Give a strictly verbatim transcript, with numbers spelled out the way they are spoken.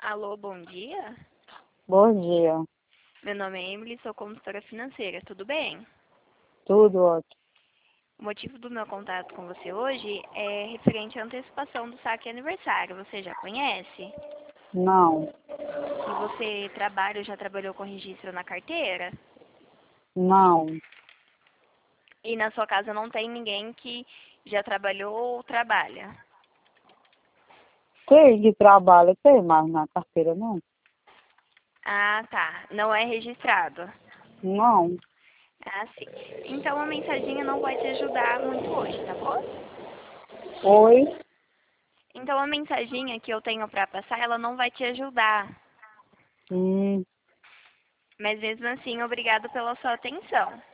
Alô, bom dia. Bom dia. Meu nome é Emily, sou consultora financeira, tudo bem? Tudo ótimo. O motivo do meu contato com você hoje é referente à antecipação do saque aniversário. Você já conhece? Não, E você trabalha ou já trabalhou com registro na carteira? não. E na sua casa não tem ninguém que já trabalhou ou trabalha? Tem de trabalho, tem, mas na carteira não. Ah, tá. Não é registrado. Não. Ah, sim. Então a mensaginha não vai te ajudar muito hoje, tá bom? Oi? Então a mensaginha que eu tenho para passar, ela não vai te ajudar. Hum, Mas mesmo assim, obrigado pela sua atenção.